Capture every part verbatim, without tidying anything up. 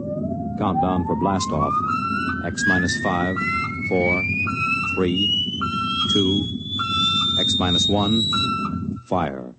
Countdown for blast off. X minus five, four, three, two, X minus one, fire.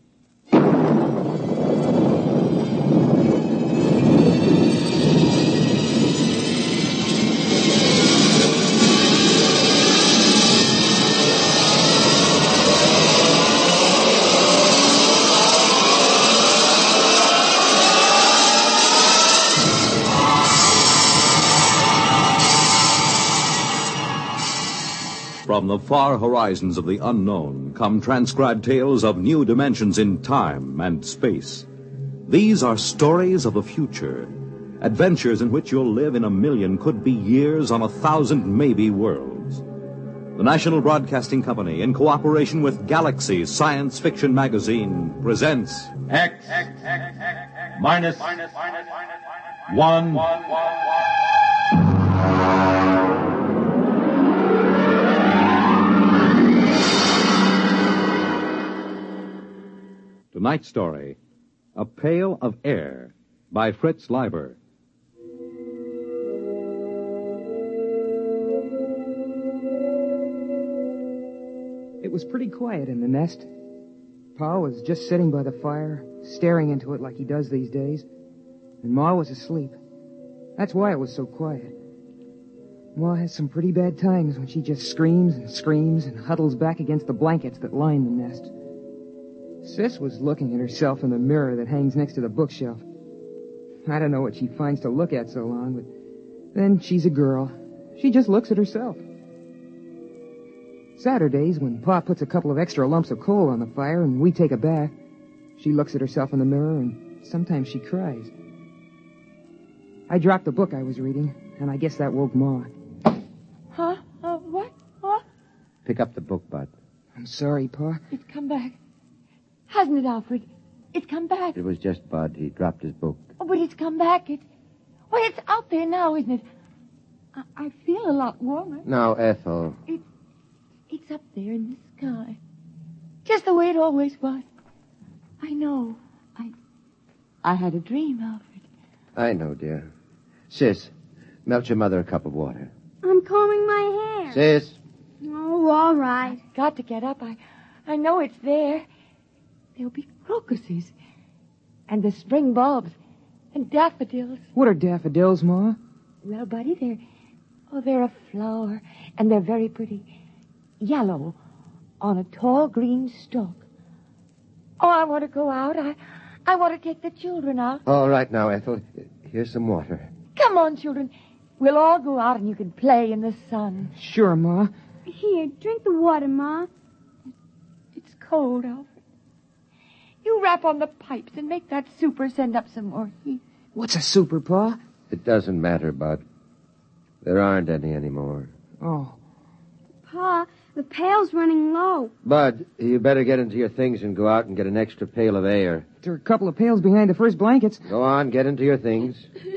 From the far horizons of the unknown come transcribed tales of new dimensions in time and space. These are stories of the future, adventures in which you'll live in a million could-be years on a thousand maybe worlds. The National Broadcasting Company, in cooperation with Galaxy Science Fiction Magazine, presents X, minus, one. Tonight's story, A Pail of Air, by Fritz Leiber. It was pretty quiet in the nest. Pa was just sitting by the fire, staring into it like he does these days. And Ma was asleep. That's why it was so quiet. Ma has some pretty bad times when she just screams and screams and huddles back against the blankets that line the nest. Sis was looking at herself in the mirror that hangs next to the bookshelf. I don't know what she finds to look at so long, but then she's a girl. She just looks at herself. Saturdays, when Pa puts a couple of extra lumps of coal on the fire and we take a bath, she looks at herself in the mirror and sometimes she cries. I dropped the book I was reading, and I guess that woke Ma. Huh? Uh, what? What? Pick up the book, Bud. I'm sorry, Pa. It's come back. Hasn't it, Alfred? It's come back. It was just Bud. He dropped his book. Oh, but it's come back. It, well, it's out there now, isn't it? I, I feel a lot warmer. Now, Ethel. It, it's up there in the sky. Just the way it always was. I know. I, I had a dream, Alfred. I know, dear. Sis, melt your mother a cup of water. I'm combing my hair. Sis. Oh, all right. I've got to get up. I, I know it's there. There'll be crocuses. And the spring bulbs. And daffodils. What are daffodils, Ma? Well, Buddy, they're... Oh, they're a flower. And they're very pretty. Yellow. On a tall green stalk. Oh, I want to go out. I, I want to take the children out. All right now, Ethel. Here's some water. Come on, children. We'll all go out and you can play in the sun. Sure, Ma. Here, drink the water, Ma. It's cold, Alfred. You wrap on the pipes and make that super send up some more heat. What's a super, Pa? It doesn't matter, Bud. There aren't any anymore. Oh. Pa, the pail's running low. Bud, you better get into your things and go out and get an extra pail of air. There are a couple of pails behind the first blankets. Go on, get into your things.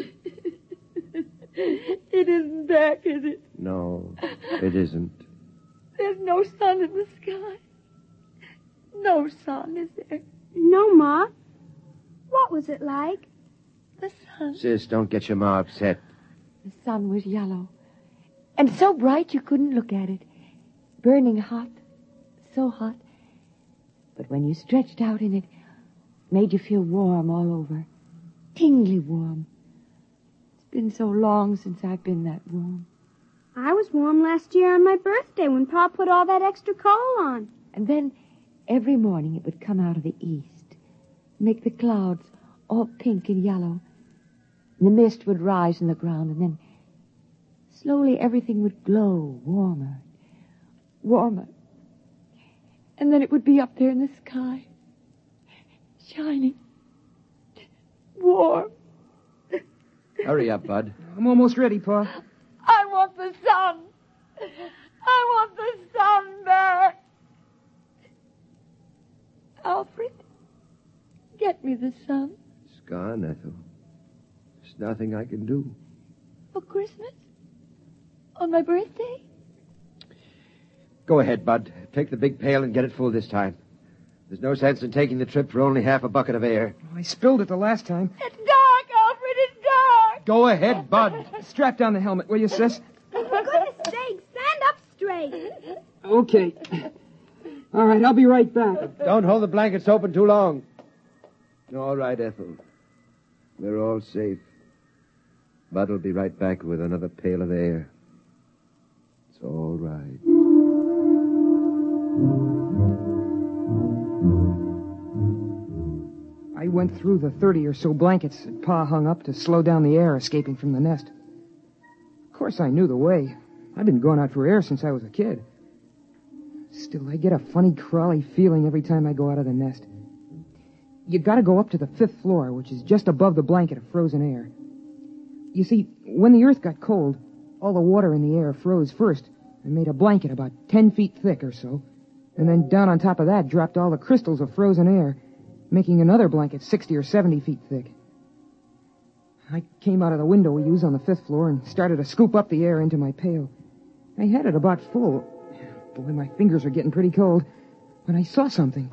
It isn't back, is it? No, it isn't. There's no sun in the sky. No sun, is there? No, Ma. What was it like? The sun. Sis, don't get your ma upset. The sun was yellow. And so bright you couldn't look at it. Burning hot. So hot. But when you stretched out in it, it made you feel warm all over. Tingly warm. It's been so long since I've been that warm. I was warm last year on my birthday when Pa put all that extra coal on. And then every morning it would come out of the east, make the clouds all pink and yellow. And the mist would rise in the ground, and then slowly everything would glow warmer, warmer. And then it would be up there in the sky, shining, warm. Hurry up, Bud. I'm almost ready, Pa. I want the sun. I want the sun back. Alfred, get me the sun. It's gone, Ethel. There's nothing I can do. For Christmas? On my birthday? Go ahead, Bud. Take the big pail and get it full this time. There's no sense in taking the trip for only half a bucket of air. I spilled it the last time. It's dark, Alfred, it's dark. Go ahead, Bud. Strap down the helmet, will you, sis? For goodness sake, stand up straight. Okay. All right, I'll be right back. Don't hold the blankets open too long. All right, Ethel. We're all safe. Bud'll be right back with another pail of air. It's all right. I went through the thirty or so blankets that Pa hung up to slow down the air escaping from the nest. Of course, I knew the way. I've been going out for air since I was a kid. Still, I get a funny, crawly feeling every time I go out of the nest. You gotta go up to the fifth floor, which is just above the blanket of frozen air. You see, when the earth got cold, all the water in the air froze first and made a blanket about ten feet thick or so. And then down on top of that dropped all the crystals of frozen air, making another blanket sixty or seventy feet thick. I came out of the window we use on the fifth floor and started to scoop up the air into my pail. I had it about full. Boy, my fingers are getting pretty cold. When I saw something.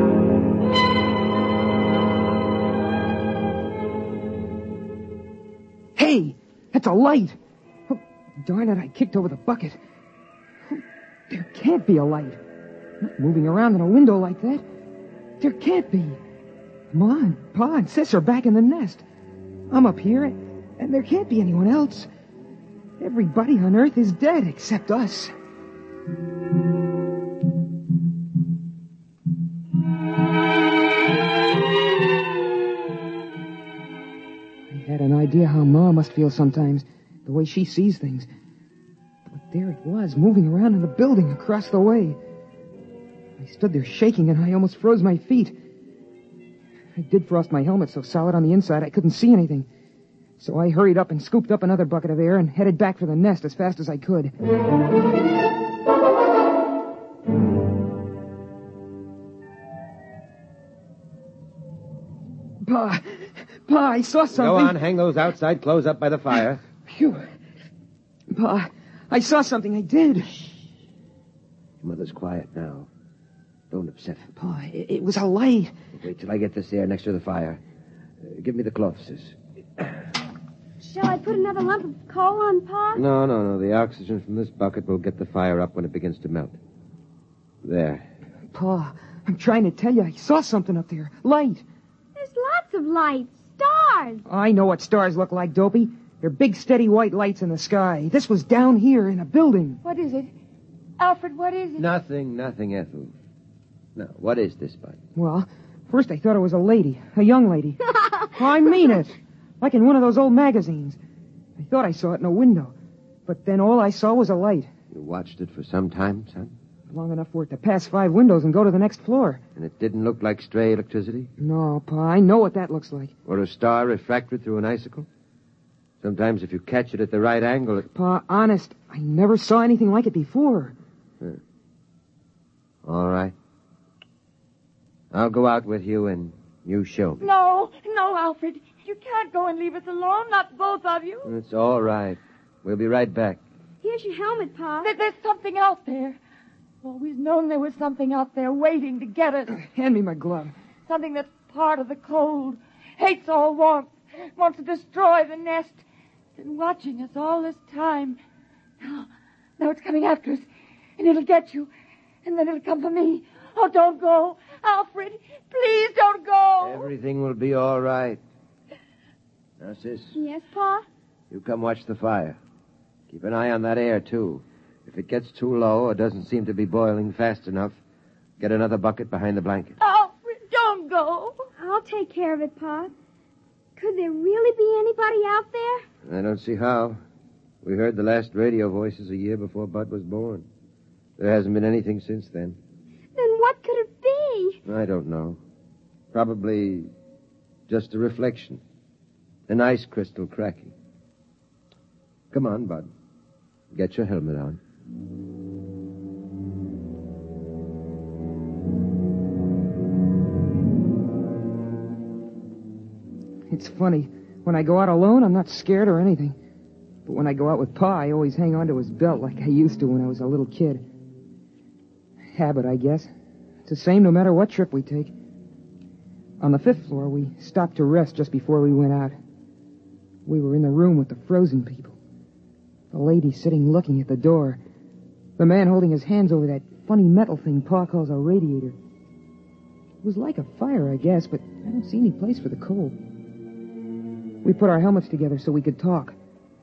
Hey, that's a light. Oh, darn it, I kicked over the bucket. Oh, there can't be a light. Not moving around in a window like that. There can't be. Ma and Pa and Sis are back in the nest. I'm up here, and there can't be anyone else. Everybody on Earth is dead except us. I had an idea how Ma must feel sometimes, the way she sees things. But there it was, moving around in the building across the way. I stood there shaking, and I almost froze my feet. I did frost my helmet so solid on the inside I couldn't see anything. So I hurried up and scooped up another bucket of air and headed back for the nest as fast as I could. Pa, Pa, I saw something. Go on, hang those outside clothes up by the fire. Phew. Pa, I saw something, I did. Your mother's quiet now. Don't upset her. Pa, it, it was a light. Wait till I get this air next to the fire. Uh, give me the cloth, sis. Shall I put another lump of coal on, Pa? No, no, no. The oxygen from this bucket will get the fire up when it begins to melt. There. Pa, I'm trying to tell you, I saw something up there. Light. There's lots of lights. Stars. I know what stars look like, Dopey. They're big, steady white lights in the sky. This was down here in a building. What is it? Alfred, what is it? Nothing, nothing, Ethel. Now, what is this, Bud? Well, first I thought it was a lady, a young lady. I mean it. Like in one of those old magazines. I thought I saw it in a window. But then all I saw was a light. You watched it for some time, son? Long enough for it to pass five windows and go to the next floor. And it didn't look like stray electricity? No, Pa, I know what that looks like. Or a star refracted through an icicle? Sometimes if you catch it at the right angle, it... Pa, honest, I never saw anything like it before. Huh. All right. I'll go out with you and you show me. No, no, Alfred. You can't go and leave us alone, not both of you. It's all right. We'll be right back. Here's your helmet, Pa. There- There's something out there. I've always known there was something out there waiting to get us. Hand me my glove. Something that's part of the cold, hates all warmth, wants to destroy the nest. Been watching us all this time. Now, now it's coming after us, and it'll get you, and then it'll come for me. Oh, don't go. Alfred, please don't go. Everything will be all right. Now, sis, Yes, Pa? you come watch the fire. Keep an eye on that air, too. If it gets too low or doesn't seem to be boiling fast enough, get another bucket behind the blanket. Alfred, don't go. I'll take care of it, Pa. Could there really be anybody out there? I don't see how. We heard the last radio voices a year before Bud was born. There hasn't been anything since then. Then what could it be? I don't know. Probably just a reflection. An ice crystal cracking. Come on, Bud. Get your helmet on. It's funny. When I go out alone, I'm not scared or anything. But when I go out with Pa, I always hang on to his belt like I used to when I was a little kid. Habit, I guess. It's the same no matter what trip we take. On the fifth floor, we stopped to rest just before we went out. We were in the room with the frozen people. The lady sitting looking at the door. The man holding his hands over that funny metal thing Pa calls a radiator. It was like a fire, I guess, but I don't see any place for the cold. We put our helmets together so we could talk.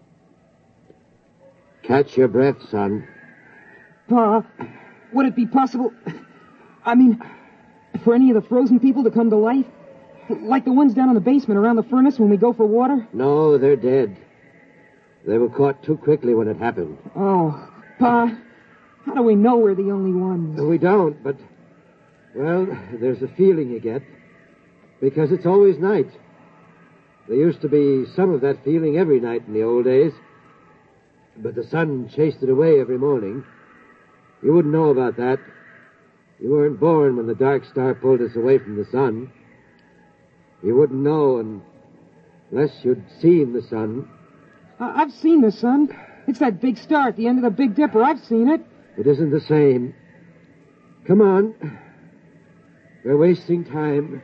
Catch your breath, son. Pa, would it be possible... I mean, for any of the frozen people to come to life? Like the ones down in the basement around the furnace when we go for water? No, they're dead. They were caught too quickly when it happened. Oh, Pa, how do we know we're the only ones? We don't, but, well, there's a feeling you get. Because it's always night. There used to be some of that feeling every night in the old days. But the sun chased it away every morning. You wouldn't know about that. You weren't born when the dark star pulled us away from the sun. You wouldn't know unless you'd seen the sun. Uh, I've seen the sun. It's that big star at the end of the Big Dipper. I've seen it. It isn't the same. Come on. We're wasting time.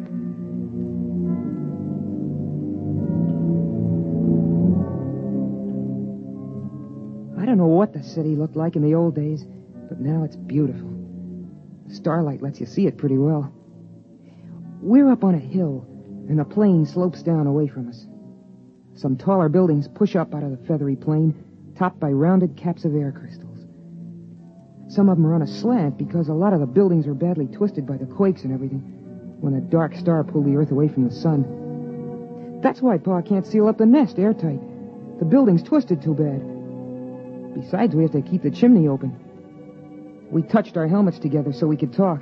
I don't know what the city looked like in the old days, but now it's beautiful. The starlight lets you see it pretty well. We're up on a hill, and the plain slopes down away from us. Some taller buildings push up out of the feathery plain, topped by rounded caps of air crystals. Some of them are on a slant because a lot of the buildings are badly twisted by the quakes and everything when a dark star pulled the earth away from the sun. That's why Pa can't seal up the nest airtight. The building's twisted too bad. Besides, we have to keep the chimney open. We touched our helmets together so we could talk.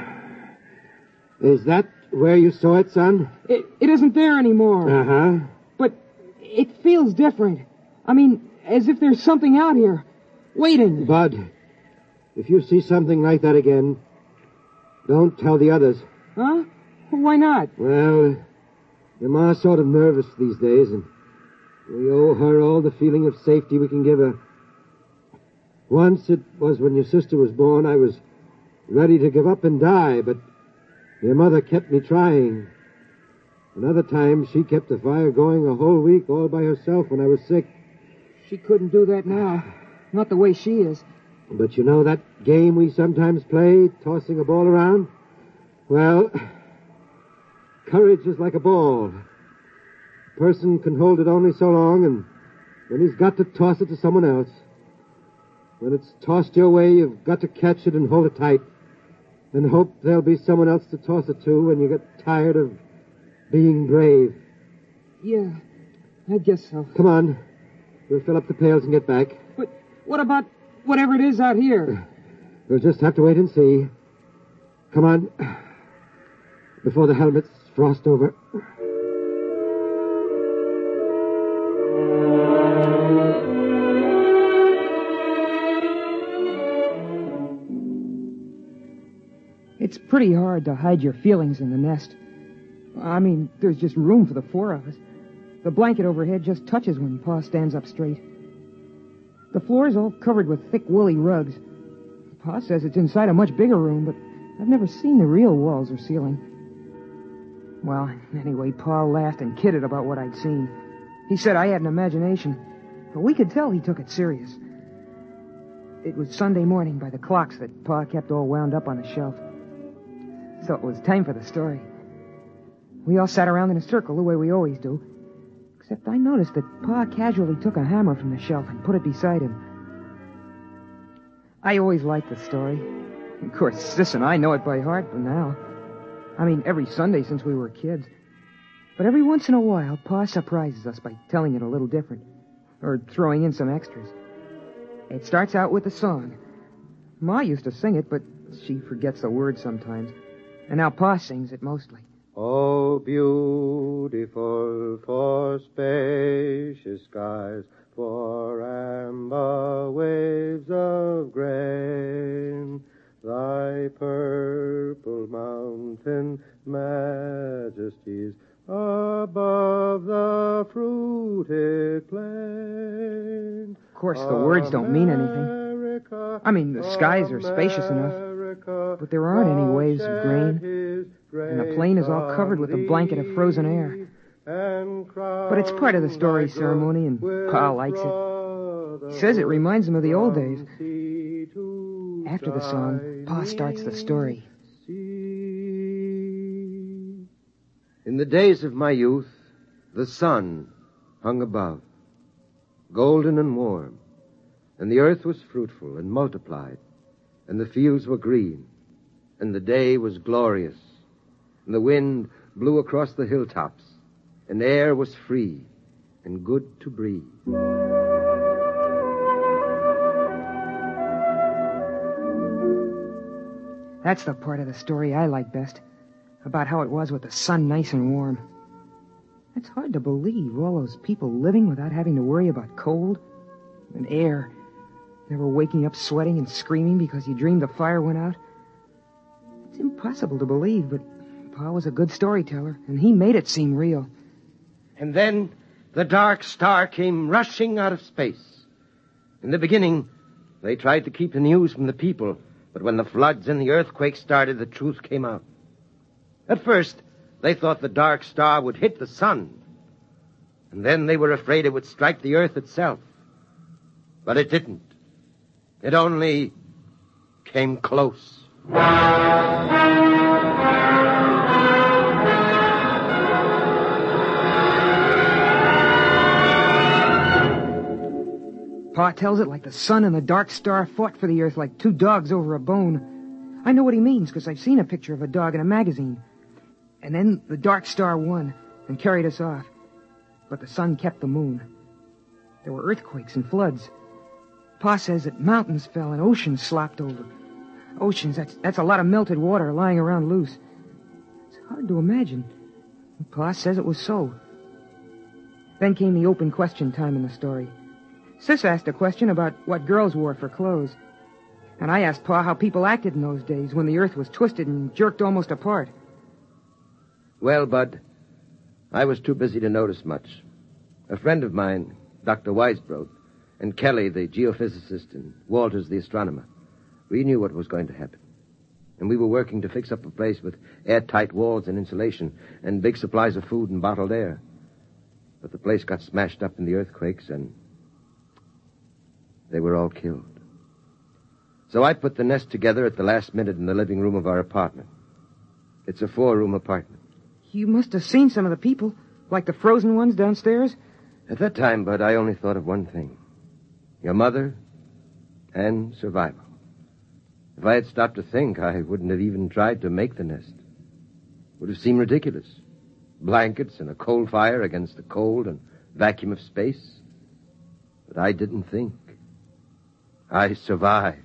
Is that where you saw it, son? It, it isn't there anymore. Uh-huh. But it feels different. I mean, as if there's something out here, waiting. Bud, if you see something like that again, don't tell the others. Huh? Why not? Well, your ma's sort of nervous these days, and we owe her all the feeling of safety we can give her. Once it was when your sister was born, I was ready to give up and die, but your mother kept me trying. Another time, she kept the fire going a whole week all by herself when I was sick. She couldn't do that now. Not the way she is. But you know that game we sometimes play, tossing a ball around? Well, courage is like a ball. A person can hold it only so long, and then he's got to toss it to someone else. When it's tossed your way, you've got to catch it and hold it tight, and hope there'll be someone else to toss it to when you get tired of being brave. Yeah, I guess so. Come on. We'll fill up the pails and get back. But what about whatever it is out here? We'll just have to wait and see. Come on. Before the helmets frost over. It's pretty hard to hide your feelings in the nest. I mean, there's just room for the four of us. The blanket overhead just touches when Pa stands up straight. The floor's all covered with thick woolly rugs. Pa says it's inside a much bigger room, but I've never seen the real walls or ceiling. Well, anyway, Pa laughed and kidded about what I'd seen. He said I had an imagination, but we could tell he took it serious. It was Sunday morning by the clocks that Pa kept all wound up on the shelf. So it was time for the story. We all sat around in a circle the way we always do. Except I noticed that Pa casually took a hammer from the shelf and put it beside him. I always liked the story. Of course, Sis and I know it by heart by now. I mean, every Sunday since we were kids. But every once in a while, Pa surprises us by telling it a little different. Or throwing in some extras. It starts out with a song. Ma used to sing it, but she forgets the words sometimes. And now Pa sings it mostly. Oh, beautiful for spacious skies, for amber waves of grain, thy purple mountain majesties above the fruited plain. Of course, the words don't mean anything. I mean, the skies are spacious enough, but there aren't any waves of grain, and the plain is all covered with a blanket of frozen air. But it's part of the story ceremony, and Pa likes it. He says it reminds him of the old days. After the song, Pa starts the story. In the days of my youth, the sun hung above, golden and warm, and the earth was fruitful and multiplied, and the fields were green, and the day was glorious, and the wind blew across the hilltops, and air was free and good to breathe. That's the part of the story I like best, about how it was with the sun nice and warm. It's hard to believe, all those people living without having to worry about cold and air, never waking up sweating and screaming because you dreamed the fire went out. It's impossible to believe, but Pa was a good storyteller, and he made it seem real. And then the dark star came rushing out of space. In the beginning, they tried to keep the news from the people, but when the floods and the earthquake started, the truth came out. At first, they thought the dark star would hit the sun, and then they were afraid it would strike the earth itself. But it didn't. It only came close. Pa tells it like the sun and the dark star fought for the earth like two dogs over a bone. I know what he means, because I've seen a picture of a dog in a magazine. And then the dark star won and carried us off. But the sun kept the moon. There were earthquakes and floods. Pa says that mountains fell and oceans slopped over. Oceans, that's, that's a lot of melted water lying around loose. It's hard to imagine. Pa says it was so. Then came the open question time in the story. Sis asked a question about what girls wore for clothes. And I asked Pa how people acted in those days when the earth was twisted and jerked almost apart. Well, Bud, I was too busy to notice much. A friend of mine, Doctor Weisbrod, and Kelly, the geophysicist, and Walters, the astronomer, we knew what was going to happen. And we were working to fix up a place with airtight walls and insulation and big supplies of food and bottled air. But the place got smashed up in the earthquakes, and they were all killed. So I put the nest together at the last minute in the living room of our apartment. It's a four-room apartment. You must have seen some of the people, like the frozen ones downstairs. At that time, Bud, I only thought of one thing. Your mother and survival. If I had stopped to think, I wouldn't have even tried to make the nest. It would have seemed ridiculous. Blankets and a coal fire against the cold and vacuum of space. But I didn't think. I survived.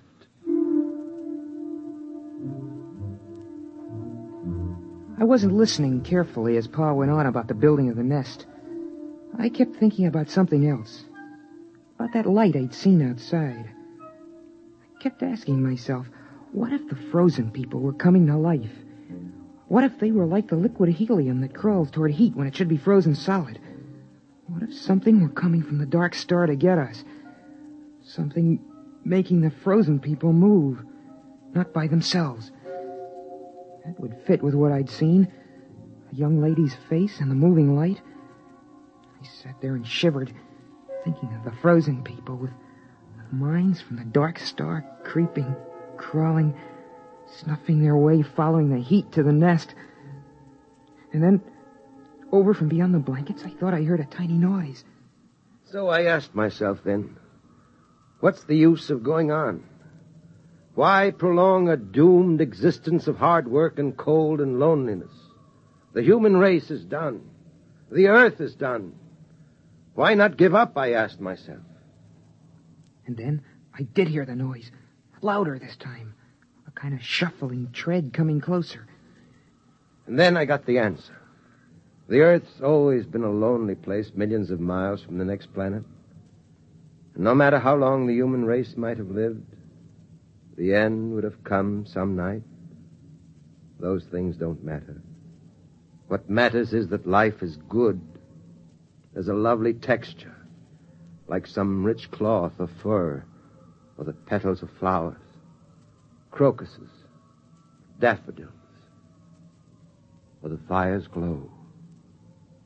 I wasn't listening carefully as Pa went on about the building of the nest. I kept thinking about something else. About that light I'd seen outside. I kept asking myself, what if the frozen people were coming to life? What if they were like the liquid helium that crawls toward heat when it should be frozen solid? What if something were coming from the dark star to get us? Something making the frozen people move, not by themselves. That would fit with what I'd seen. A young lady's face and the moving light. I sat there and shivered, thinking of the frozen people with minds from the dark star creeping, crawling, snuffing their way, following the heat to the nest. And then, over from beyond the blankets, I thought I heard a tiny noise. So I asked myself then, what's the use of going on? Why prolong a doomed existence of hard work and cold and loneliness? The human race is done. The earth is done. Why not give up, I asked myself. And then I did hear the noise, louder this time, a kind of shuffling tread coming closer. And then I got the answer. The Earth's always been a lonely place millions of miles from the next planet. And no matter how long the human race might have lived, the end would have come some night. Those things don't matter. What matters is that life is good. There's a lovely texture, like some rich cloth or fur, or the petals of flowers, crocuses, daffodils, or the fire's glow.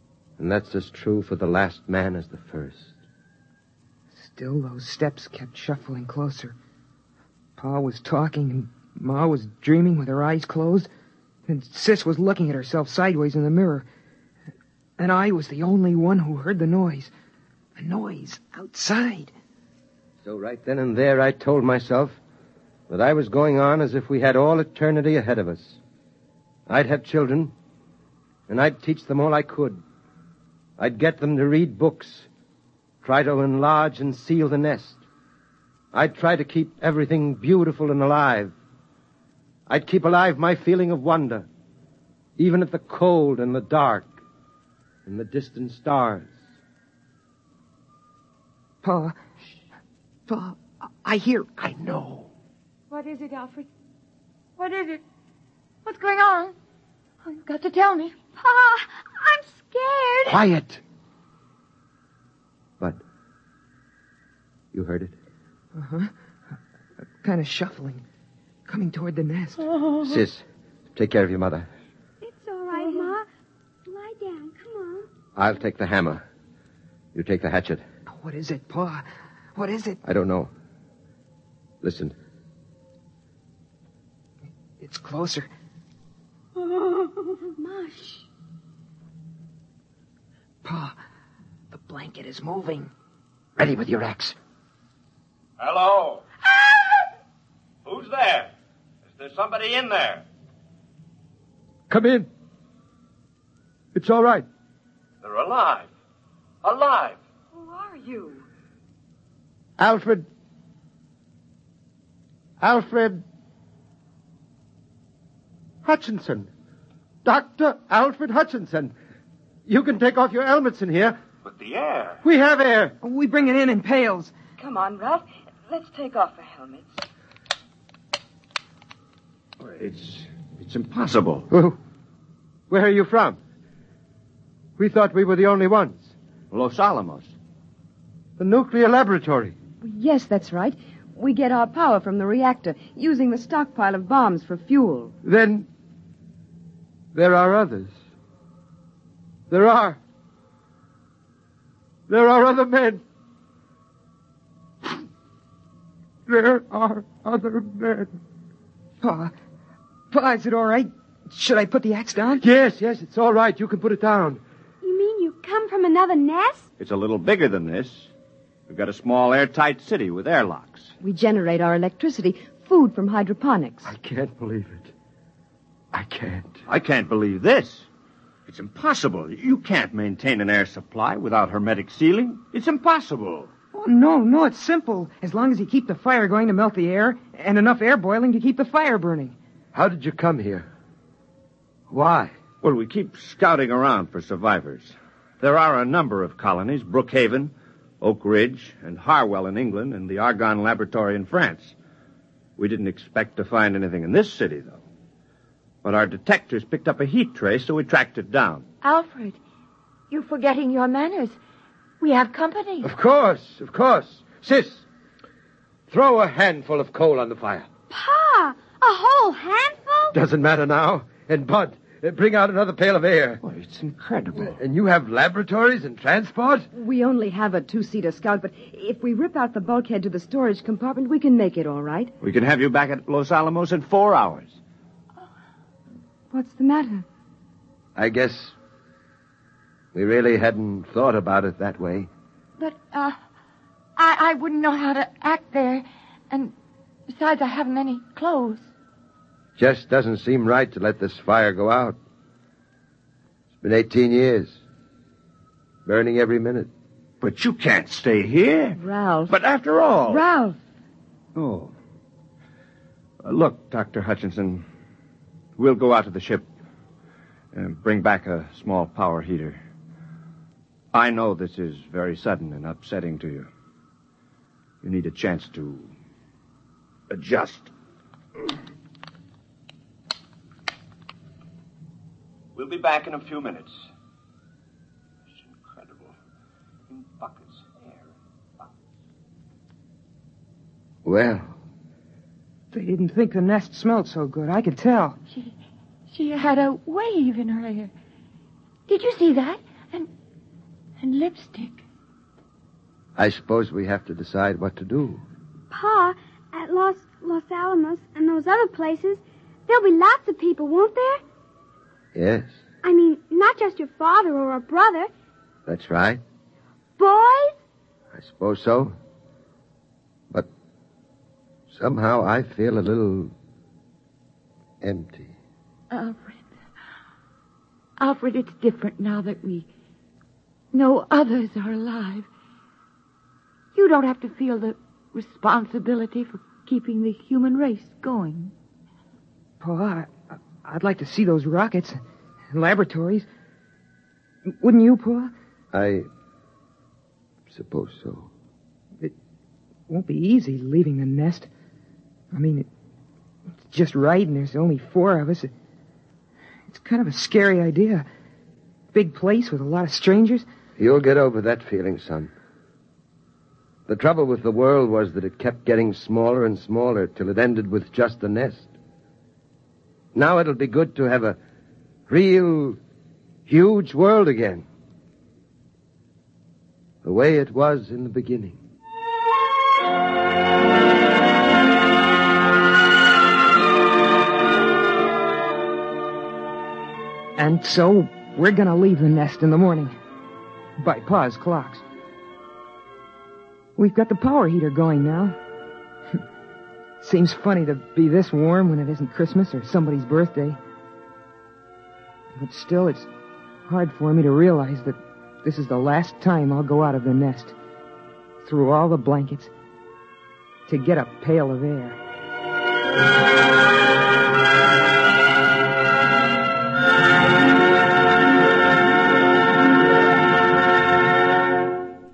And that's as true for the last man as the first. Still, those steps kept shuffling closer. Pa was talking, and Ma was dreaming with her eyes closed, and Sis was looking at herself sideways in the mirror. And I was the only one who heard the noise. A noise outside. So right then and there I told myself that I was going on as if we had all eternity ahead of us. I'd have children, and I'd teach them all I could. I'd get them to read books, try to enlarge and seal the nest. I'd try to keep everything beautiful and alive. I'd keep alive my feeling of wonder, even at the cold and the dark and the distant stars. Pa, Pa, I hear... I know. What is it, Alfred? What is it? What's going on? Oh, you've got to tell me. Pa, I'm scared. Quiet. But you heard it? Uh-huh. Kind of shuffling, coming toward the nest. Oh. Sis, take care of your mother. It's all right, Ma. Lie down. Come on. I'll take the hammer. You take the hatchet. What is it, Pa? What is it? I don't know. Listen. It's closer. Mush. Pa, the blanket is moving. Ready with your axe. Hello? Who's there? Is there somebody in there? Come in. It's all right. They're alive. Alive. Who are you? Alfred. Alfred Hutchinson. Doctor Alfred Hutchinson. You can take off your helmets in here. But the air. We have air. We bring it in in pails. Come on, Ralph. Let's take off our helmets. It's it's impossible. Oh, where are you from? We thought we were the only ones. Los Alamos. The nuclear laboratory. Yes, that's right. We get our power from the reactor, using the stockpile of bombs for fuel. Then there are others. There are. There are other men. There are other men. Pa, Pa, is it all right? Should I put the axe down? Yes, yes, it's all right. You can put it down. You mean you come from another nest? It's a little bigger than this. We've got a small airtight city with airlocks. We generate our electricity, food from hydroponics. I can't believe it. I can't. I can't believe this. It's impossible. You can't maintain an air supply without hermetic sealing. It's impossible. Oh, no, no, it's simple. As long as you keep the fire going to melt the air, and enough air boiling to keep the fire burning. How did you come here? Why? Well, we keep scouting around for survivors. There are a number of colonies, Brookhaven, Oak Ridge, and Harwell in England, and the Argonne Laboratory in France. We didn't expect to find anything in this city, though. But our detectors picked up a heat trace, so we tracked it down. Alfred, you're forgetting your manners. We have company. Of course, of course. Sis, throw a handful of coal on the fire. Pa, a whole handful? Doesn't matter now. And Bud, uh, bring out another pail of air. Well, it's incredible. And you have laboratories and transport? We only have a two-seater Scout, but if we rip out the bulkhead to the storage compartment, we can make it all right. We can have you back at Los Alamos in four hours. What's the matter? I guess we really hadn't thought about it that way. But, uh, I, I wouldn't know how to act there. And besides, I haven't any clothes. Just doesn't seem right to let this fire go out. It's been eighteen years. Burning every minute. But you can't stay here. Ralph. But after all... Ralph. Oh. Uh, look, Doctor Hutchinson, we'll go out to the ship and bring back a small power heater. I know this is very sudden and upsetting to you. You need a chance to adjust. We'll be back in a few minutes. It's incredible. In buckets, air in buckets. Well, They didn't think the nest smelled so good. I could tell. She, she had a wave in her hair. Did you see that? And And lipstick. I suppose we have to decide what to do. Pa, at Los, Los Alamos and those other places, there'll be lots of people, won't there? Yes, I mean, not just your father or a brother. that's right. Boys? I suppose so. But somehow I feel a little empty. Alfred. Alfred, it's different now that we know others are alive. You don't have to feel the responsibility for keeping the human race going. Pa, I, I'd like to see those rockets and laboratories. Wouldn't you, Pa? I suppose so. It won't be easy leaving the nest. I mean, it, it's just right, and there's only four of us. It, it's kind of a scary idea. Big place with a lot of strangers. You'll get over that feeling, son. The trouble with the world was that it kept getting smaller and smaller till it ended with just the nest. Now it'll be good to have a real, huge world again. The way it was in the beginning. And so, we're gonna leave the nest in the morning. By Pa's clocks. We've got the power heater going now. Seems funny to be this warm when it isn't Christmas or somebody's birthday. But still, it's hard for me to realize that this is the last time I'll go out of the nest, through all the blankets, to get a pail of air.